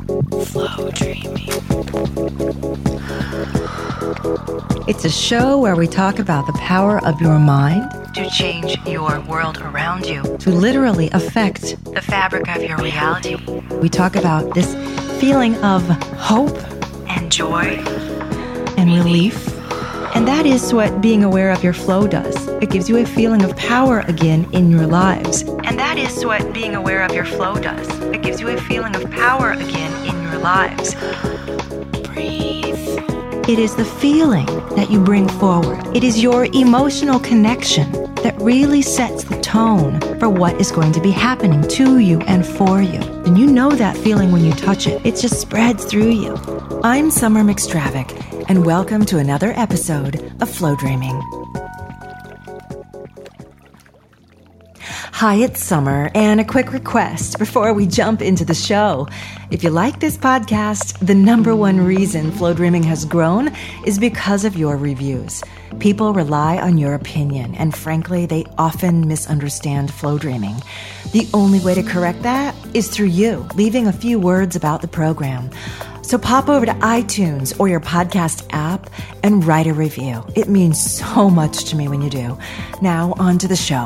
Flow Dreaming. It's a show where we talk about the power of your mind to change your world around you, to literally affect the fabric of your reality. We talk about this feeling of hope and joy and relief. And that is what being aware of your flow does. It gives you a feeling of power again in your lives. And that is what being aware of your flow does. It gives you a feeling of power again in your lives. Breathe. It is the feeling that you bring forward. It is your emotional connection that really sets the tone for what is going to be happening to you and for you. And you know that feeling when you touch it. It just spreads through you. I'm Summer McStravick, and welcome to another episode of Flow Dreaming. Hi, it's Summer, and a quick request before we jump into the show. If you like this podcast, the number one reason Flow Dreaming has grown is because of your reviews. People rely on your opinion, and frankly, they often misunderstand Flow Dreaming. The only way to correct that is through you, leaving a few words about the program. So pop over to iTunes or your podcast app and write a review. It means so much to me when you do. Now, on to the show.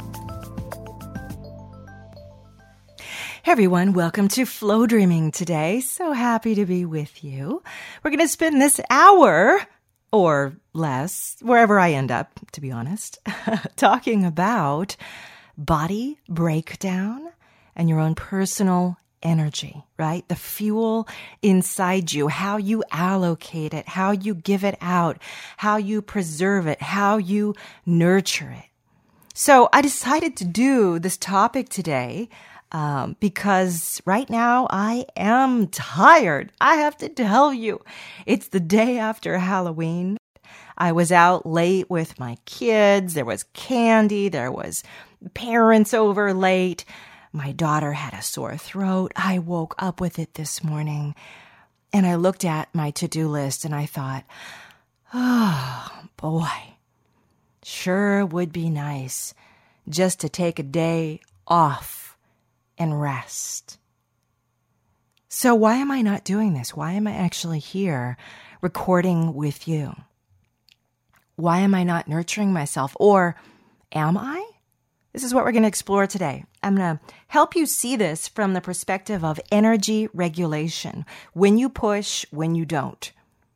Hey everyone, welcome to Flow Dreaming today. So happy to be with you. We're going to spend this hour or less, wherever I end up, to be honest, talking about body breakdown and your own personal energy, right? The fuel inside you, how you allocate it, how you give it out, how you preserve it, how you nurture it. So I decided to do this topic today because right now I am tired. I have to tell you, it's the day after Halloween. I was out late with my kids. There was candy. There was parents over late. My daughter had a sore throat. I woke up with it this morning and I looked at my to-do list and I thought, oh boy, sure would be nice just to take a day off and rest. So why am I not doing this? Why am I actually here recording with you? Why am I not nurturing myself? Or am I? This is what we're going to explore today. I'm going to help you see this from the perspective of energy regulation. When you push, when you don't.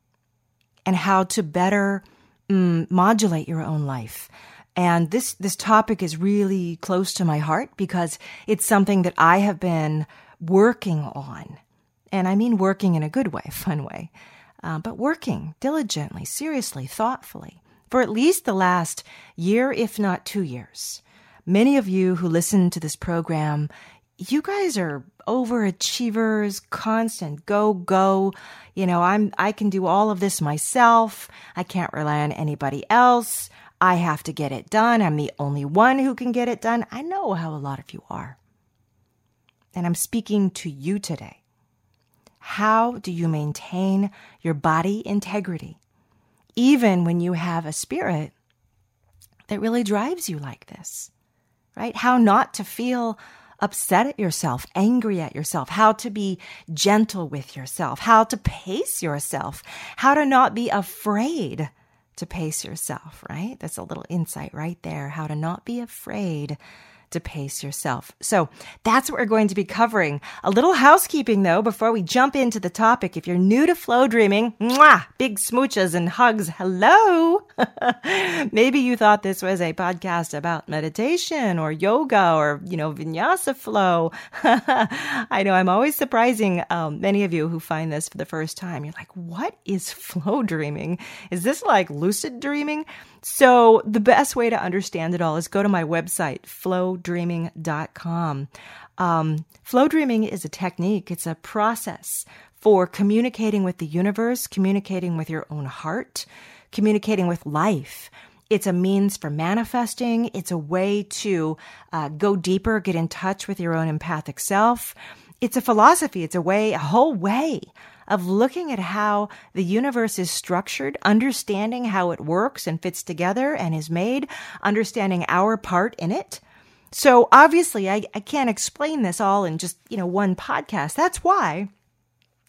And how to better modulate your own life. And this topic is really close to my heart because it's something that I have been working on. And I mean working in a good way, fun way. But working diligently, seriously, thoughtfully for at least the last year, if not 2 years. Many of you who listen to this program, you guys are overachievers, constant go. You know, I can do all of this myself. I can't rely on anybody else. I have to get it done. I'm the only one who can get it done. I know how a lot of you are. And I'm speaking to you today. How do you maintain your body integrity, even when you have a spirit that really drives you like this, right? How not to feel upset at yourself, angry at yourself, how to be gentle with yourself, how to pace yourself, how to not be afraid to pace yourself, right? That's a little insight right there, how to not be afraid to pace yourself. So that's what we're going to be covering. A little housekeeping though, before we jump into the topic. If you're new to Flow Dreaming, mwah, big smooches and hugs. Hello. Maybe you thought this was a podcast about meditation or yoga or, vinyasa flow. I know I'm always surprising many of you who find this for the first time. You're like, what is Flow Dreaming? Is this like lucid dreaming? So the best way to understand it all is go to my website, flowdreaming.com. Flow dreaming is a technique. It's a process for communicating with the universe, communicating with your own heart, communicating with life. It's a means for manifesting. It's a way to go deeper, get in touch with your own empathic self. It's a philosophy. It's a whole way of looking at how the universe is structured, understanding how it works and fits together and is made, understanding our part in it. So obviously, I can't explain this all in just, one podcast. That's why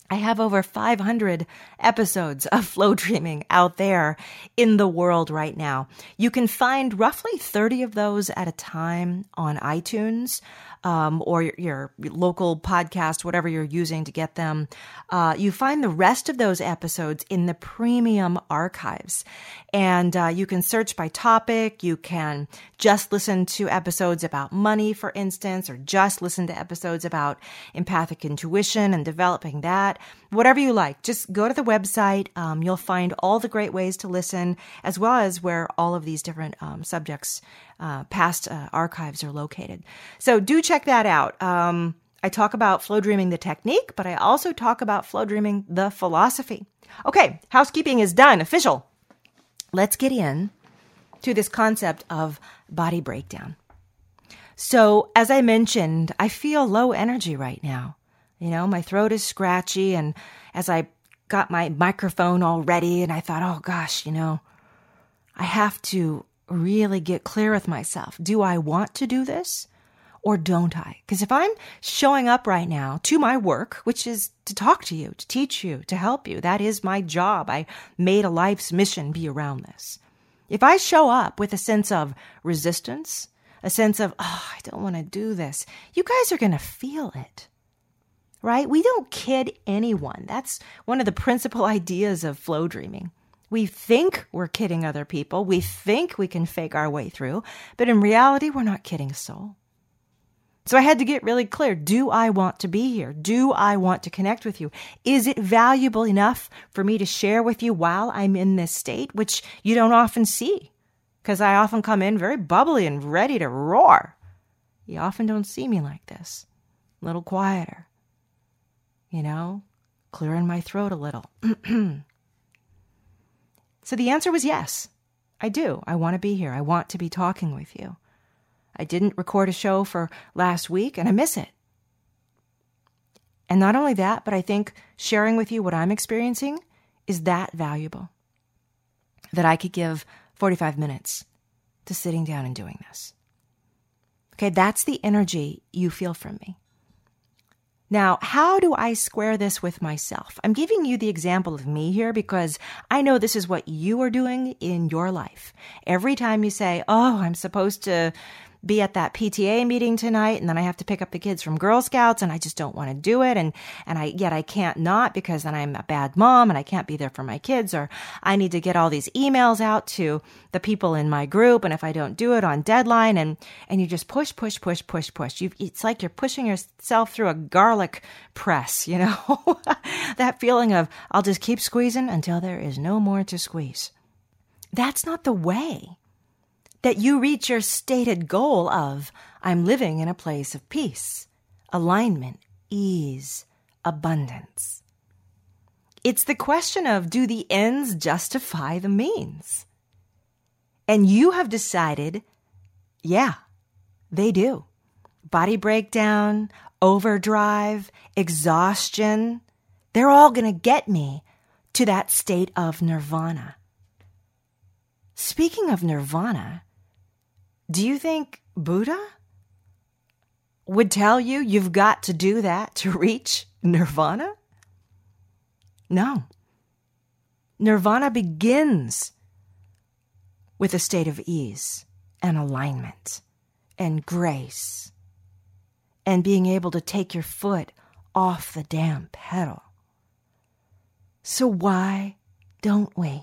I have over 500 episodes of Flow Dreaming out there in the world right now. You can find roughly 30 of those at a time on iTunes, or your local podcast, whatever you're using to get them. You find the rest of those episodes in the premium archives. And you can search by topic. You can just listen to episodes about money, for instance, or just listen to episodes about empathic intuition and developing that. Whatever you like, just go to the website. You'll find all the great ways to listen, as well as where all of these different subjects, past archives are located. So do check that out. I talk about flow dreaming, the technique, but I also talk about flow dreaming, the philosophy. Okay, housekeeping is done, official. Let's get in to this concept of body breakdown. So as I mentioned, I feel low energy right now. You know, my throat is scratchy, and as I got my microphone all ready, and I thought, oh gosh, I have to really get clear with myself. Do I want to do this or don't I? Because if I'm showing up right now to my work, which is to talk to you, to teach you, to help you, that is my job. I made a life's mission be around this. If I show up with a sense of resistance, a sense of, I don't want to do this, you guys are going to feel it. Right? We don't kid anyone. That's one of the principal ideas of flow dreaming. We think we're kidding other people. We think we can fake our way through, but in reality, we're not kidding a soul. So I had to get really clear. Do I want to be here? Do I want to connect with you? Is it valuable enough for me to share with you while I'm in this state, which you don't often see? Because I often come in very bubbly and ready to roar. You often don't see me like this. A little quieter. Clearing my throat a little. So the answer was yes. I do. I want to be here. I want to be talking with you. I didn't record a show for last week, and I miss it. And not only that, but I think sharing with you what I'm experiencing is that valuable, that I could give 45 minutes to sitting down and doing this. Okay, that's the energy you feel from me. Now, how do I square this with myself? I'm giving you the example of me here because I know this is what you are doing in your life. Every time you say, I'm supposed to be at that PTA meeting tonight, and then I have to pick up the kids from Girl Scouts, and I just don't want to do it, and I can't not, because then I'm a bad mom and I can't be there for my kids, or I need to get all these emails out to the people in my group, and if I don't do it on deadline, and you just push. It's like you're pushing yourself through a garlic press, that feeling of I'll just keep squeezing until there is no more to squeeze. That's not the way that you reach your stated goal of, I'm living in a place of peace, alignment, ease, abundance. It's the question of, do the ends justify the means? And you have decided, yeah, they do. Body breakdown, overdrive, exhaustion, they're all going to get me to that state of nirvana. Speaking of nirvana, do you think Buddha would tell you you've got to do that to reach nirvana? No. Nirvana begins with a state of ease and alignment and grace and being able to take your foot off the damn pedal. So why don't we?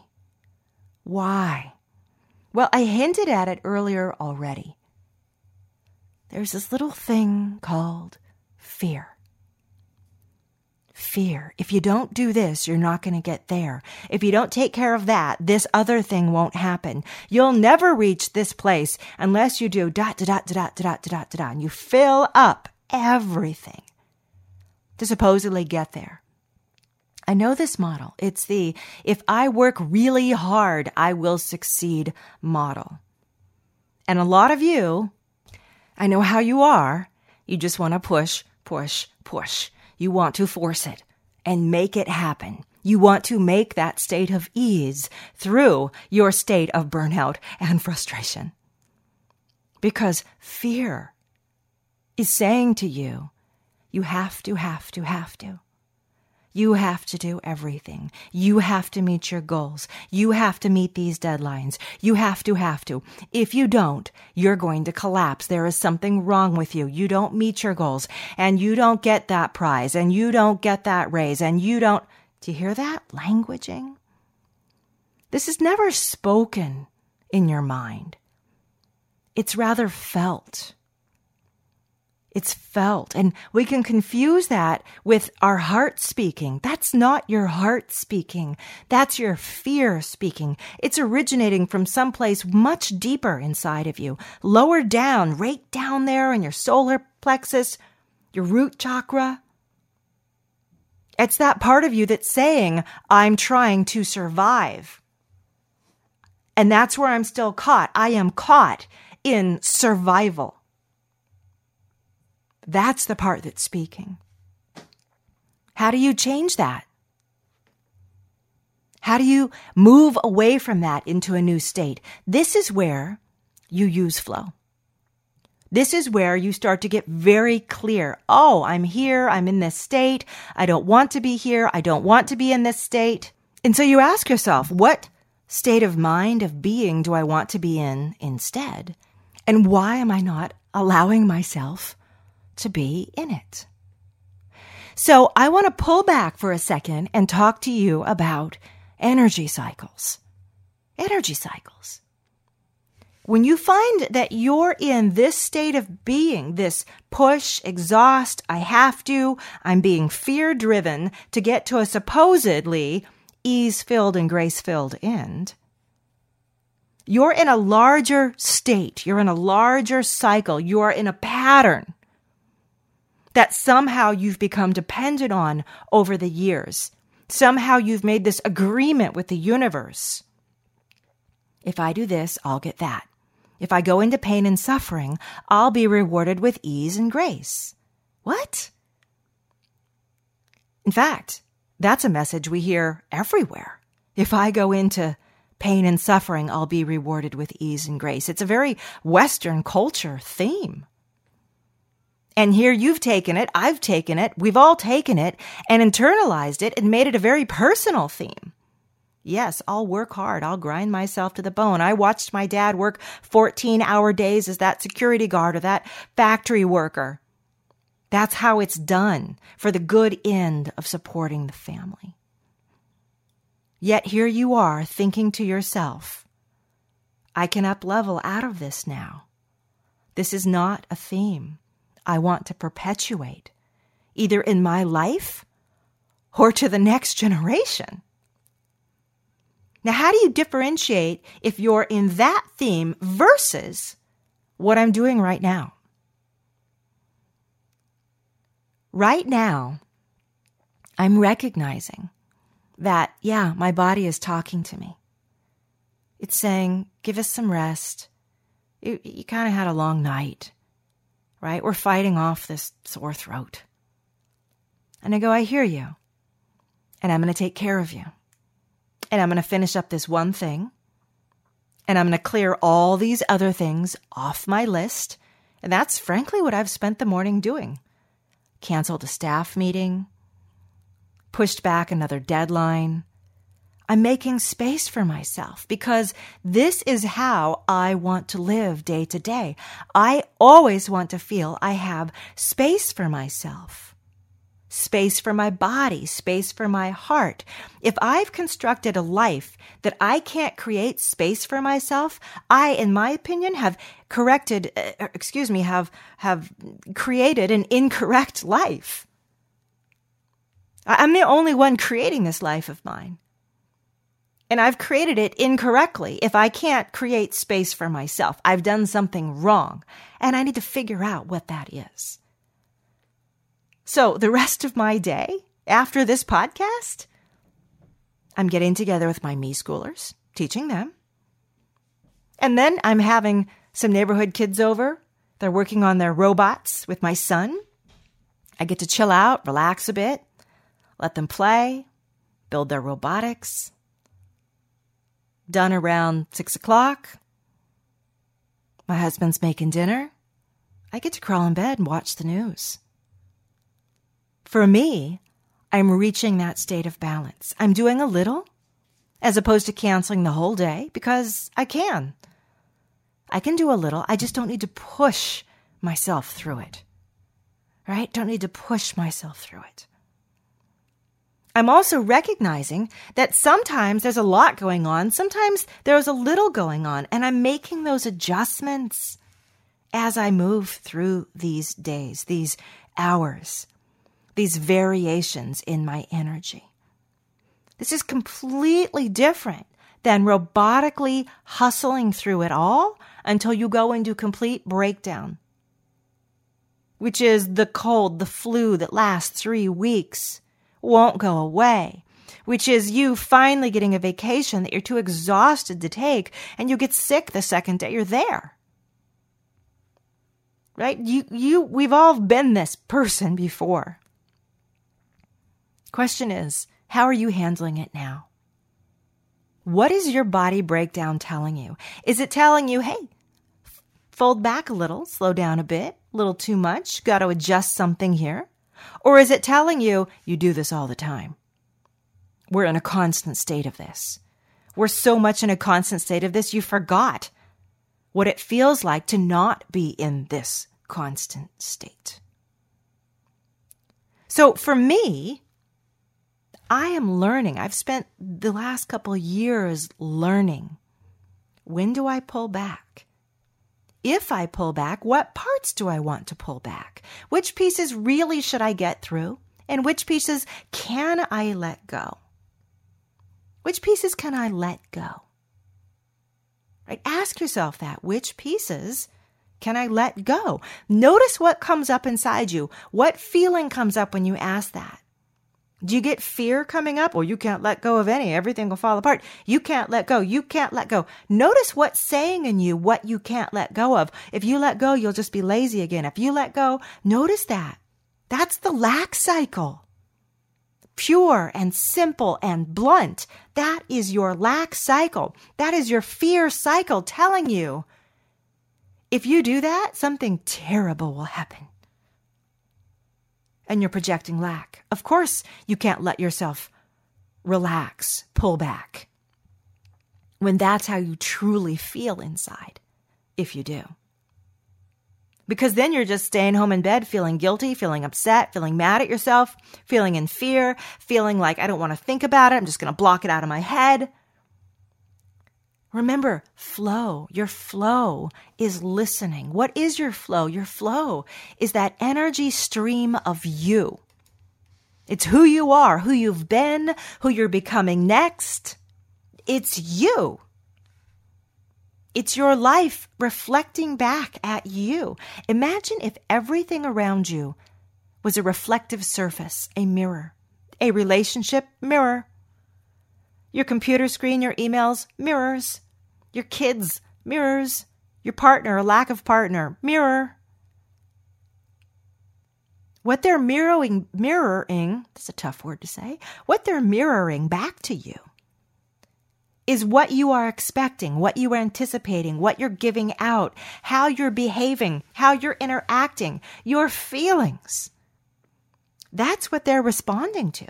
Why? Well, I hinted at it earlier already. There's this little thing called fear. Fear. If you don't do this, you're not going to get there. If you don't take care of that, this other thing won't happen. You'll never reach this place unless you do ... and you fill up everything to supposedly get there. I know this model. It's the, if I work really hard, I will succeed model. And a lot of you, I know how you are. You just want to push. You want to force it and make it happen. You want to make that state of ease through your state of burnout and frustration. Because fear is saying to you, you have to. You have to do everything. You have to meet your goals. You have to meet these deadlines. You have to. If you don't, you're going to collapse. There is something wrong with you. You don't meet your goals, and you don't get that prize, and you don't get that raise, and you don't. Do you hear that languaging? This is never spoken in your mind. It's rather felt. It's felt. And we can confuse that with our heart speaking. That's not your heart speaking. That's your fear speaking. It's originating from someplace much deeper inside of you, lower down, right down there in your solar plexus, your root chakra. It's that part of you that's saying, I'm trying to survive. And that's where I'm still caught. I am caught in survival. That's the part that's speaking. How do you change that? How do you move away from that into a new state? This is where you use flow. This is where you start to get very clear. Oh, I'm here. I'm in this state. I don't want to be here. I don't want to be in this state. And so you ask yourself, what state of mind, of being do I want to be in instead? And why am I not allowing myself to be in it? So I want to pull back for a second and talk to you about energy cycles. Energy cycles. When you find that you're in this state of being, this push, exhaust, I have to, I'm being fear-driven to get to a supposedly ease-filled and grace-filled end, you're in a larger state. You're in a larger cycle. You are in a pattern that somehow you've become dependent on over the years. Somehow you've made this agreement with the universe. If I do this, I'll get that. If I go into pain and suffering, I'll be rewarded with ease and grace. What? In fact, that's a message we hear everywhere. If I go into pain and suffering, I'll be rewarded with ease and grace. It's a very Western culture theme. And here you've taken it, I've taken it, we've all taken it and internalized it and made it a very personal theme. Yes, I'll work hard. I'll grind myself to the bone. I watched my dad work 14-hour days as that security guard or that factory worker. That's how it's done for the good end of supporting the family. Yet here you are thinking to yourself, I can up-level out of this now. This is not a theme I want to perpetuate, either in my life or to the next generation. Now, how do you differentiate if you're in that theme versus what I'm doing right now? Right now, I'm recognizing that, yeah, my body is talking to me. It's saying, give us some rest. You kind of had a long night, right? We're fighting off this sore throat. And I go, I hear you. And I'm going to take care of you. And I'm going to finish up this one thing. And I'm going to clear all these other things off my list. And that's frankly what I've spent the morning doing. Canceled a staff meeting. Pushed back another deadline. I'm making space for myself because this is how I want to live day to day. I always want to feel I have space for myself. Space for my body, space for my heart. If I've constructed a life that I can't create space for myself, I, in my opinion, have created an incorrect life. I'm the only one creating this life of mine. And I've created it incorrectly. If I can't create space for myself, I've done something wrong, and I need to figure out what that is. So the rest of my day after this podcast, I'm getting together with my me schoolers, teaching them. And then I'm having some neighborhood kids over. They're working on their robots with my son. I get to chill out, relax a bit, let them play, build their robotics. Done around 6 o'clock. My husband's making dinner. I get to crawl in bed and watch the news. For me, I'm reaching that state of balance. I'm doing a little as opposed to canceling the whole day because I can. I can do a little. I just don't need to push myself through it. Right? Don't need to push myself through it. I'm also recognizing that sometimes there's a lot going on. Sometimes there's a little going on, and I'm making those adjustments as I move through these days, these hours, these variations in my energy. This is completely different than robotically hustling through it all until you go into complete breakdown, which is the cold, the flu that lasts 3 weeks, won't go away, which is you finally getting a vacation that you're too exhausted to take, and you get sick the second day you're there. Right? We've all been this person before. Question is, how are you handling it now? What is your body breakdown telling you? Is it telling you, hey, fold back a little, slow down a bit, a little too much, got to adjust something here? Or is it telling you, you do this all the time? We're in a constant state of this. We're so much in a constant state of this, you forgot what it feels like to not be in this constant state. So for me, I am learning. I've spent the last couple of years learning. When do I pull back? If I pull back, what parts do I want to pull back? Which pieces really should I get through? And which pieces can I let go? Which pieces can I let go? Right? Ask yourself that. Which pieces can I let go? Notice what comes up inside you. What feeling comes up when you ask that? Do you get fear coming up? Well, you can't let go of any. Everything will fall apart. You can't let go. You can't let go. Notice what's saying in you what you can't let go of. If you let go, you'll just be lazy again. If you let go, notice that. That's the lack cycle. Pure and simple and blunt. That is your lack cycle. That is your fear cycle telling you, if you do that, something terrible will happen. And you're projecting lack. Of course, you can't let yourself relax, pull back, when that's how you truly feel inside, if you do. Because then you're just staying home in bed, feeling guilty, feeling upset, feeling mad at yourself, feeling in fear, feeling like I don't want to think about it. I'm just going to block it out of my head. Remember, flow. Your flow is listening. What is your flow? Your flow is that energy stream of you. It's who you are, who you've been, who you're becoming next. It's you. It's your life reflecting back at you. Imagine if everything around you was a reflective surface, a mirror, a relationship mirror. Your computer screen, your emails, mirrors. Your kids, mirrors. Your partner, or lack of partner, mirror. What they're mirroring, that's a tough word to say. What they're mirroring back to you is what you are expecting, what you are anticipating, what you're giving out, how you're behaving, how you're interacting, your feelings. That's what they're responding to.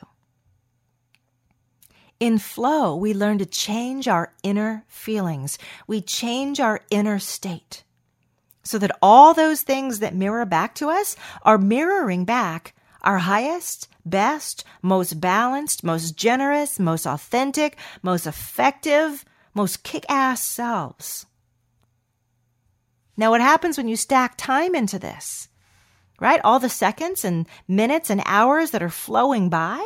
In flow, we learn to change our inner feelings. We change our inner state so that all those things that mirror back to us are mirroring back our highest, best, most balanced, most generous, most authentic, most effective, most kick-ass selves. Now, what happens when you stack time into this, right? All the seconds and minutes and hours that are flowing by?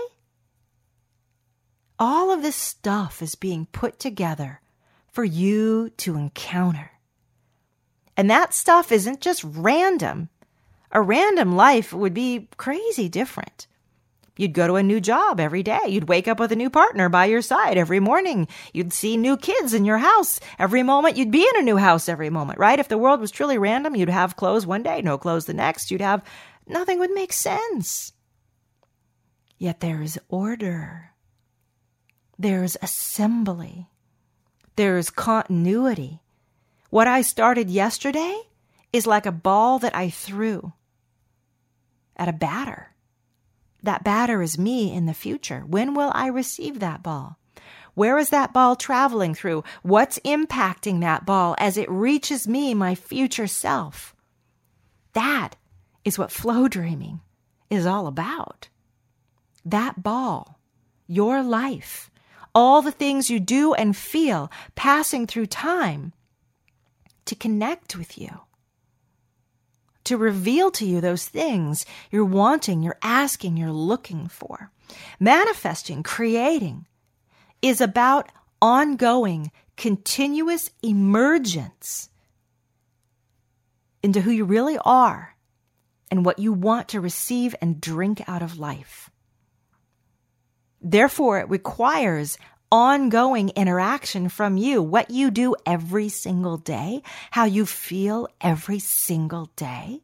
All of this stuff is being put together for you to encounter. And that stuff isn't just random. A random life would be crazy different. You'd go to a new job every day. You'd wake up with a new partner by your side every morning. You'd see new kids in your house every moment. You'd be in a new house every moment, right? If the world was truly random, you'd have clothes one day, no clothes the next. Nothing would make sense. Yet there is order. There's assembly. There's continuity. What I started yesterday is like a ball that I threw at a batter. That batter is me in the future. When will I receive that ball? Where is that ball traveling through? What's impacting that ball as it reaches me, my future self? That is what flow dreaming is all about. That ball, your life, all the things you do and feel passing through time to connect with you, to reveal to you those things you're wanting, you're asking, you're looking for. Manifesting, creating is about ongoing, continuous emergence into who you really are and what you want to receive and drink out of life. Therefore, it requires ongoing interaction from you. What you do every single day, how you feel every single day,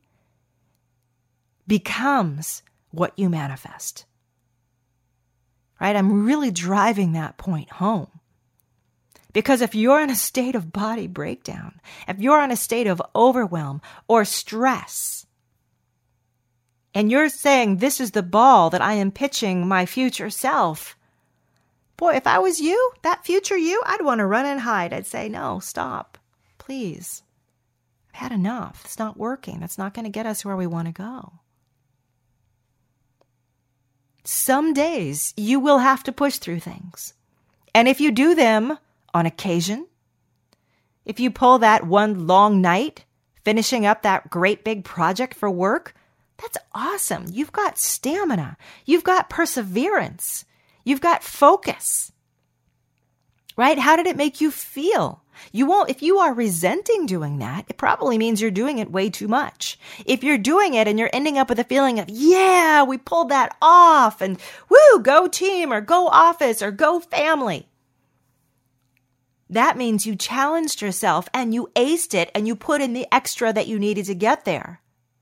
becomes what you manifest. Right? I'm really driving that point home. Because if you're in a state of body breakdown, if you're in a state of overwhelm or stress, and you're saying, this is the ball that I am pitching my future self, boy, if I was you, that future you, I'd want to run and hide. I'd say, no, stop, please. I've had enough. It's not working. That's not going to get us where we want to go. Some days you will have to push through things. And if you do them on occasion, if you pull that one long night, finishing up that great big project for work, that's awesome. You've got stamina. You've got perseverance. You've got focus. Right? How did it make you feel? You won't, if you are resenting doing that, it probably means you're doing it way too much. If you're doing it and you're ending up with a feeling of, yeah, we pulled that off and woo, go team or go office or go family. That means you challenged yourself and you aced it and you put in the extra that you needed to get there.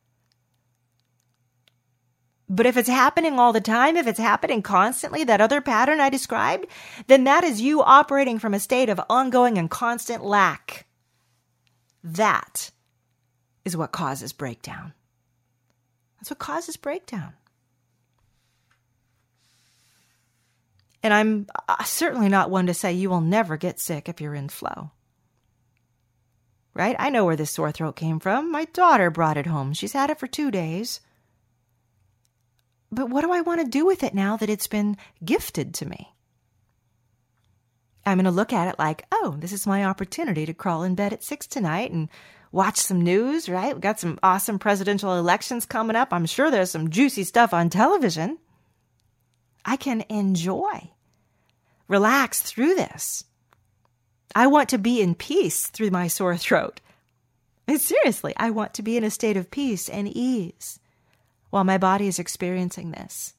But if it's happening all the time, if it's happening constantly, that other pattern I described, then that is you operating from a state of ongoing and constant lack. That is what causes breakdown. That's what causes breakdown. And I'm certainly not one to say you will never get sick if you're in flow. Right? I know where this sore throat came from. My daughter brought it home. She's had it for 2 days. But what do I want to do with it now that it's been gifted to me? I'm going to look at it like, oh, this is my opportunity to crawl in bed at 6 tonight and watch some news, right? We've got some awesome presidential elections coming up. I'm sure there's some juicy stuff on television. I can enjoy, relax through this. I want to be in peace through my sore throat. And seriously, I want to be in a state of peace and ease while my body is experiencing this.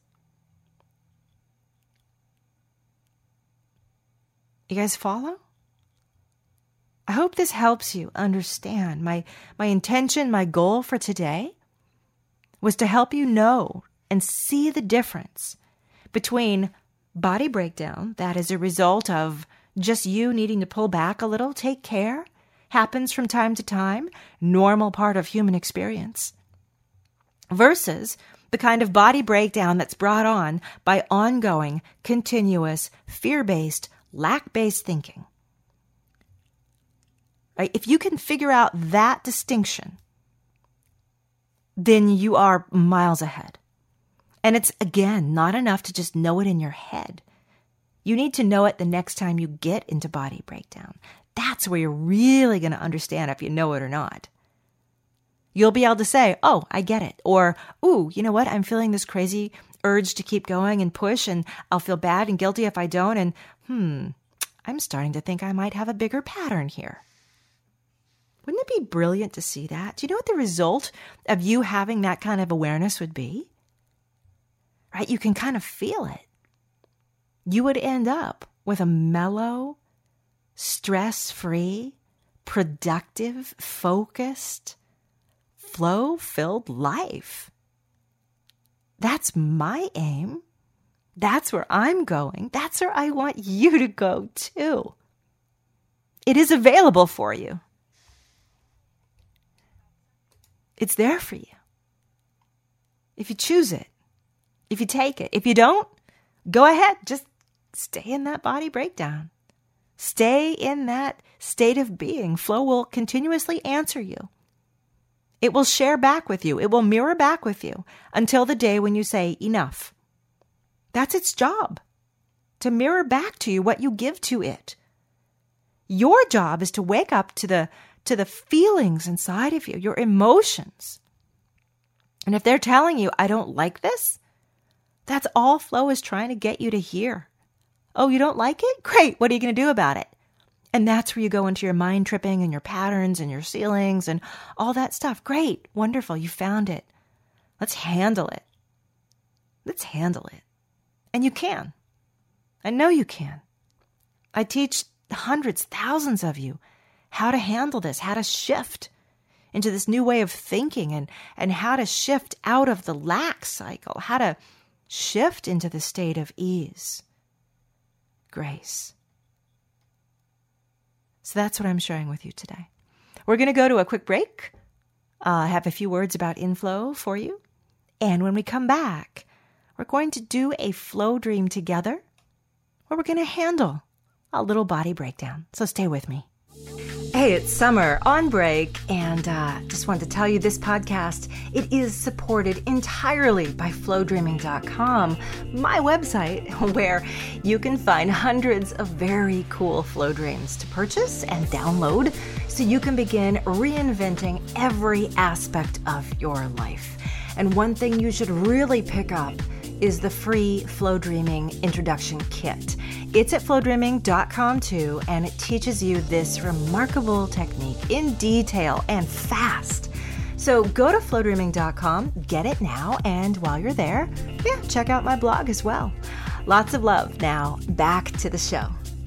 You guys follow? I hope this helps you understand. My intention, my goal for today was to help you know and see the difference between body breakdown, that is a result of just you needing to pull back a little, take care, happens from time to time, normal part of human experience, versus the kind of body breakdown that's brought on by ongoing, continuous, fear-based, lack-based thinking. Right? If you can figure out that distinction, then you are miles ahead. And it's, again, not enough to just know it in your head. You need to know it the next time you get into body breakdown. That's where you're really going to understand if you know it or not. You'll be able to say, oh, I get it. Or, ooh, you know what? I'm feeling this crazy urge to keep going and push, and I'll feel bad and guilty if I don't. And, I'm starting to think I might have a bigger pattern here. Wouldn't it be brilliant to see that? Do you know what the result of you having that kind of awareness would be? Right? You can kind of feel it. You would end up with a mellow, stress-free, productive, focused, flow-filled life. That's my aim. That's where I'm going. That's where I want you to go too. It is available for you. It's there for you. If you choose it, if you take it. If you don't, go ahead. Just stay in that body breakdown. Stay in that state of being. Flow will continuously answer you. It will share back with you. It will mirror back with you until the day when you say enough. That's its job, to mirror back to you what you give to it. Your job is to wake up to the feelings inside of you, your emotions. And if they're telling you, I don't like this, that's all flow is trying to get you to hear. Oh, you don't like it? Great. What are you going to do about it? And that's where you go into your mind tripping and your patterns and your ceilings and all that stuff. Great. Wonderful. You found it. Let's handle it. Let's handle it. And you can. I know you can. I teach hundreds, thousands of you how to handle this, how to shift into this new way of thinking and how to shift out of the lack cycle, how to shift into the state of ease, grace. So that's what I'm sharing with you today. We're going to go to a quick break. I have a few words about inflow for you. And when we come back, we're going to do a flow dream together where we're going to handle a little body breakdown. So stay with me. Hey, it's Summer on break, and just wanted to tell you this podcast, it is supported entirely by flowdreaming.com, my website, where you can find hundreds of very cool flow dreams to purchase and download so you can begin reinventing every aspect of your life. And one thing you should really pick up is the free Flow Dreaming Introduction Kit. It's at flowdreaming.com too, and it teaches you this remarkable technique in detail and fast. So go to flowdreaming.com, get it now, and while you're there, check out my blog as well. Lots of love. Now, back to the show.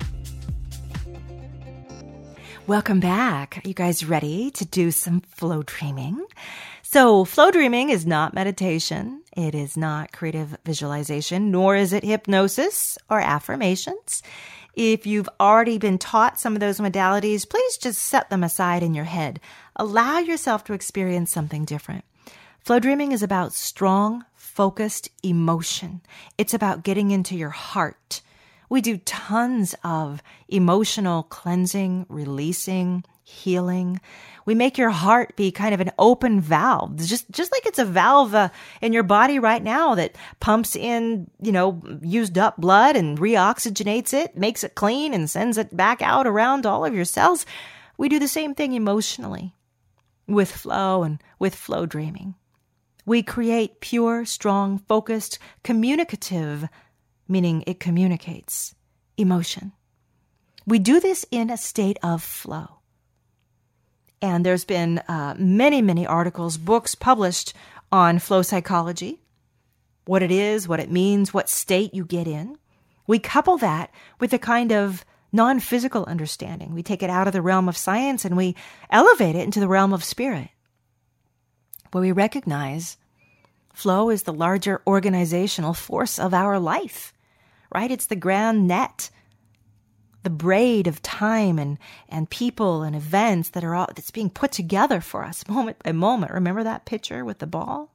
Welcome back. Are you guys ready to do some flow dreaming? So flow dreaming is not meditation. It is not creative visualization, nor is it hypnosis or affirmations. If you've already been taught some of those modalities, please just set them aside in your head. Allow yourself to experience something different. Flow dreaming is about strong, focused emotion. It's about getting into your heart. We do tons of emotional cleansing, releasing, healing. We make your heart be kind of an open valve, just like it's a valve in your body right now that pumps in, used up blood and reoxygenates it, makes it clean and sends it back out around all of your cells. We do the same thing emotionally with flow and with flow dreaming. We create pure, strong, focused, communicative, meaning it communicates, emotion. We do this in a state of flow. And there's been many, many articles, books published on flow psychology, what it is, what it means, what state you get in. We couple that with a kind of non-physical understanding. We take it out of the realm of science and we elevate it into the realm of spirit, where we recognize flow is the larger organizational force of our life, right? It's the grand net, the braid of time and people and events that's being put together for us moment by moment. Remember that picture with the ball?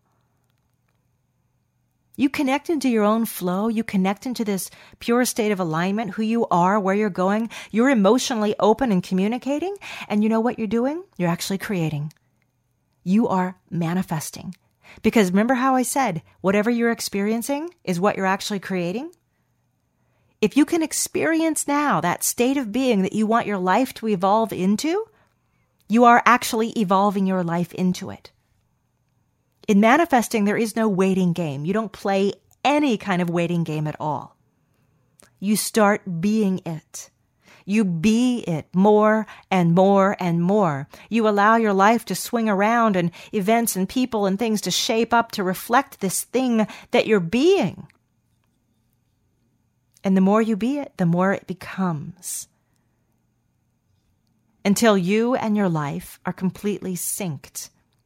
You connect into your own flow. You connect into this pure state of alignment, who you are, where you're going. You're emotionally open and communicating. And you know what you're doing? You're actually creating. You are manifesting. Because remember how I said, whatever you're experiencing is what you're actually creating? If you can experience now that state of being that you want your life to evolve into, you are actually evolving your life into it. In manifesting, there is no waiting game. You don't play any kind of waiting game at all. You start being it. You be it more and more and more. You allow your life to swing around and events and people and things to shape up to reflect this thing that you're being. And the more you be it, the more it becomes. Until you and your life are completely synced.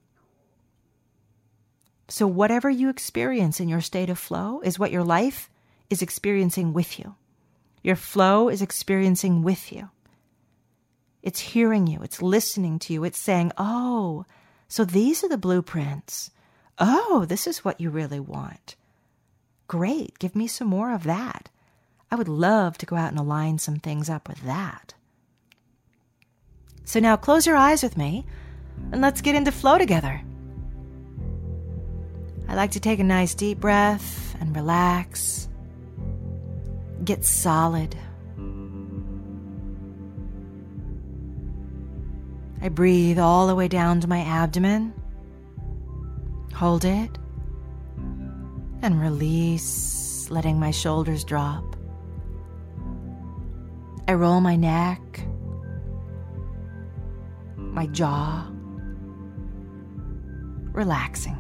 So whatever you experience in your state of flow is what your life is experiencing with you. Your flow is experiencing with you. It's hearing you. It's listening to you. It's saying, oh, so these are the blueprints. Oh, this is what you really want. Great. Give me some more of that. I would love to go out and align some things up with that. So now close your eyes with me and let's get into flow together. I like to take a nice deep breath and relax. Get solid. I breathe all the way down to my abdomen. Hold it. And release, letting my shoulders drop. I roll my neck, my jaw, relaxing.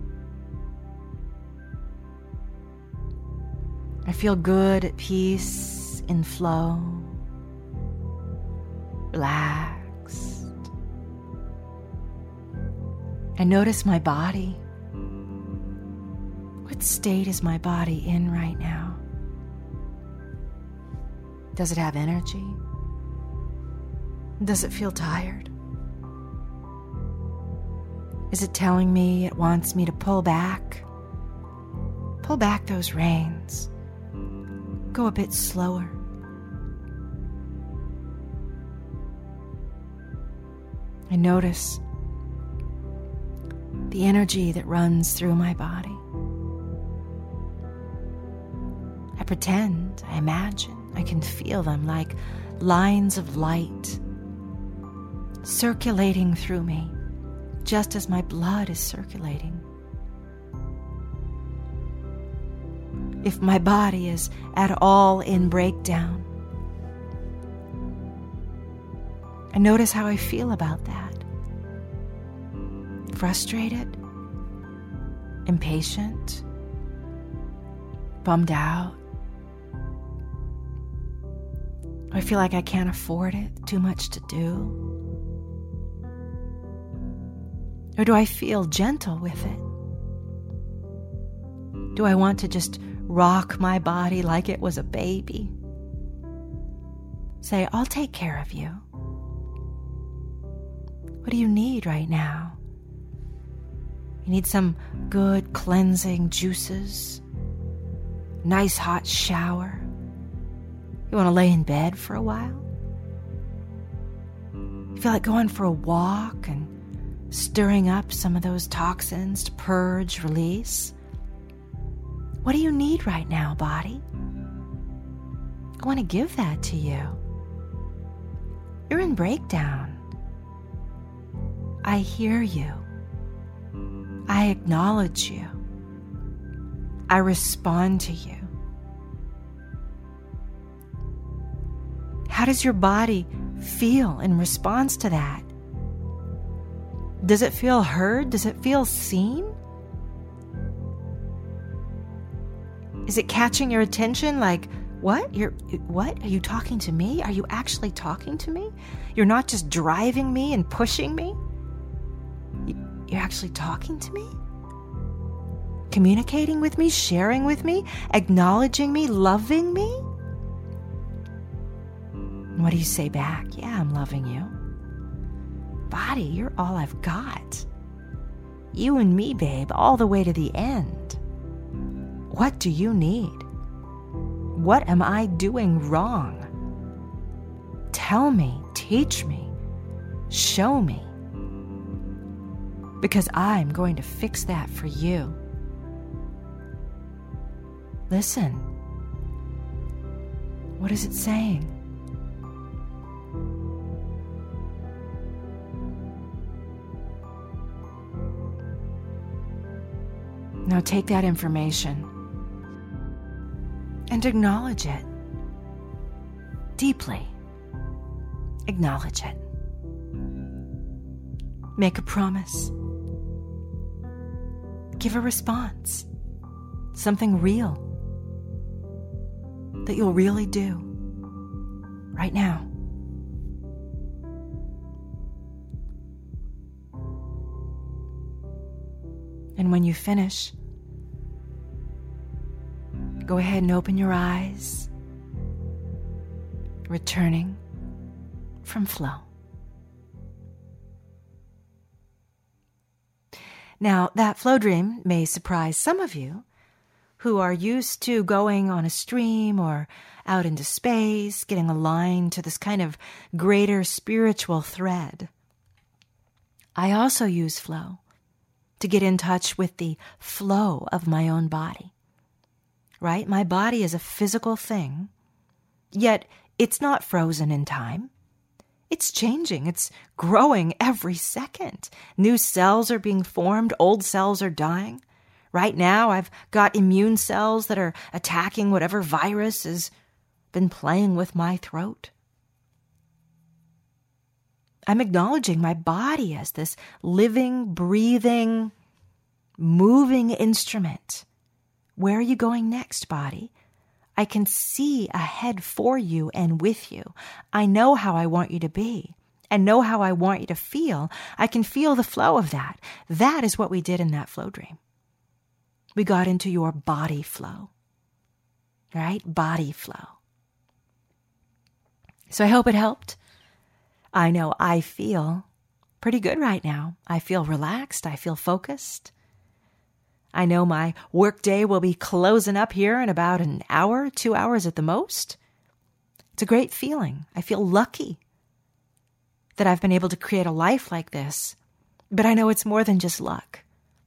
I feel good, at peace, in flow, relaxed. I notice my body. What state is my body in right now? Does it have energy? Does it feel tired? Is it telling me it wants me to pull back? Pull back those reins. Go a bit slower. I notice the energy that runs through my body. I pretend, I imagine, I can feel them like lines of light circulating through me, just as my blood is circulating. If my body is at all in breakdown, I notice how I feel about that. Frustrated, impatient, bummed out. I feel like I can't afford it, too much to do. Or do I feel gentle with it? Do I want to just rock my body like it was a baby? Say, I'll take care of you. What do you need right now? You need some good cleansing juices, nice hot shower. You want to lay in bed for a while? You feel like going for a walk and stirring up some of those toxins to purge, release? What do you need right now, body? I want to give that to you. You're in breakdown. I hear you. I acknowledge you. I respond to you. How does your body feel in response to that? Does it feel heard? Does it feel seen? Is it catching your attention like, what? What? Are you talking to me? Are you actually talking to me? You're not just driving me and pushing me? You're actually talking to me? Communicating with me? Sharing with me? Acknowledging me? Loving me? What do you say back? Yeah, I'm loving you. Body, you're all I've got. You and me, babe, all the way to the end. What do you need? What am I doing wrong? Tell me, teach me, show me. Because I'm going to fix that for you. Listen. What is it saying? Now take that information and acknowledge it. Deeply. Acknowledge it. Make a promise. Give a response. Something real that you'll really do right now. And when you finish, go ahead and open your eyes, returning from flow. Now, that flow dream may surprise some of you who are used to going on a stream or out into space, getting aligned to this kind of greater spiritual thread. I also use flow to get in touch with the flow of my own body, right? My body is a physical thing, yet it's not frozen in time. It's changing. It's growing every second. New cells are being formed. Old cells are dying. Right now, I've got immune cells that are attacking whatever virus has been playing with my throat. I'm acknowledging my body as this living, breathing, moving instrument. Where are you going next, body? I can see ahead for you and with you. I know how I want you to be and know how I want you to feel. I can feel the flow of that. That is what we did in that flow dream. We got into your body flow, right? Body flow. So I hope it helped. I know I feel pretty good right now. I feel relaxed. I feel focused. I know my work day will be closing up here in about an hour, 2 hours at the most. It's a great feeling. I feel lucky that I've been able to create a life like this, but I know it's more than just luck.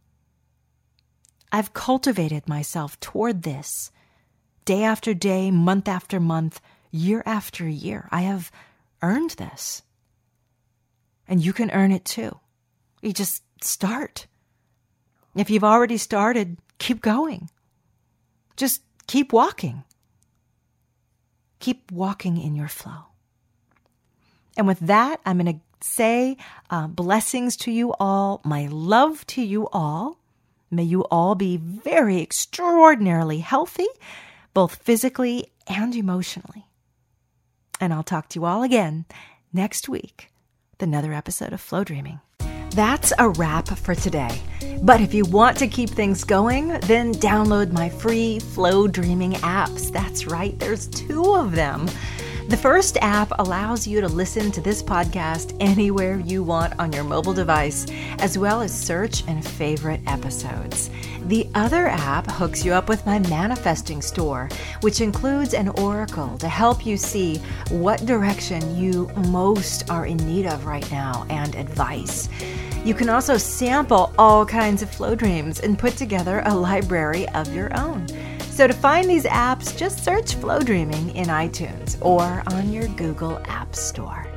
I've cultivated myself toward this day after day, month after month, year after year. I have earned this. And you can earn it too. You just start. If you've already started, keep going. Just keep walking. Keep walking in your flow. And with that, I'm going to say blessings to you all, my love to you all. May you all be very extraordinarily healthy, both physically and emotionally. And I'll talk to you all again next week with another episode of Flow Dreaming. That's a wrap for today. But if you want to keep things going, then download my free Flow Dreaming apps. That's right, there's 2 of them. The first app allows you to listen to this podcast anywhere you want on your mobile device, as well as search and favorite episodes. The other app hooks you up with my manifesting store, which includes an oracle to help you see what direction you most are in need of right now and advice. You can also sample all kinds of flow dreams and put together a library of your own. So to find these apps, just search Flow Dreaming in iTunes or on your Google App Store.